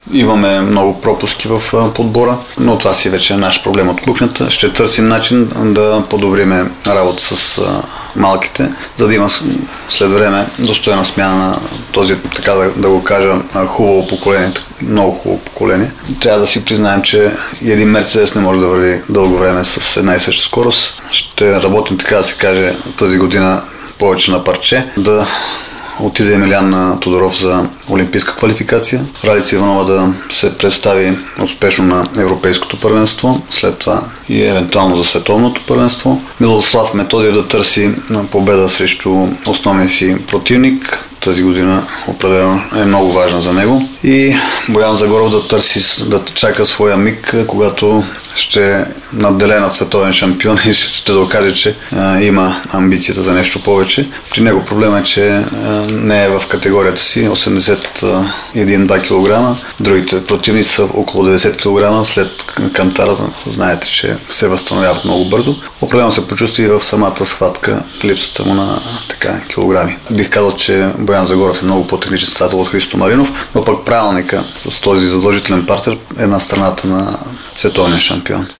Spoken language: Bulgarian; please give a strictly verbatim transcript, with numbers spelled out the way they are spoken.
Имаме много пропуски в подбора, но това си вече е наш проблем от кухнята. Ще търсим начин да подобриме работа с малките, за да има след време достойна смяна на този, така да, да го кажа, хубаво поколение, много хубаво поколение. Трябва да си признаем, че един Мерцедес не може да върви дълго време с една и съща скорост. Ще работим, така да се каже, тази година повече на парче, да отиде Емилиан Тодоров за олимпийска квалификация, Ралица Иванова да се представи успешно на Европейското първенство, след това и евентуално за Световното първенство. Милослав Методиев да търси победа срещу основния си противник. Тази година определено е много важна за него. И Боян Загоров да търси, да чака своя миг, когато ще надделее над световен шампион и ще докаже, че а, има амбицията за нещо повече. При него проблема е, че а, не е в категорията си осемдесет и един до два килограма. Другите противници са около деветдесет килограма. След кантара, знаете, че се възстановяват много бързо. Определено се почувства и в самата схватка липсата му на така килограми. Бих казал, че Боян Загоров е много по-техничен състезател от Христо Маринов, но пък правилника с този задължителен партнер е на страната на световния шампион.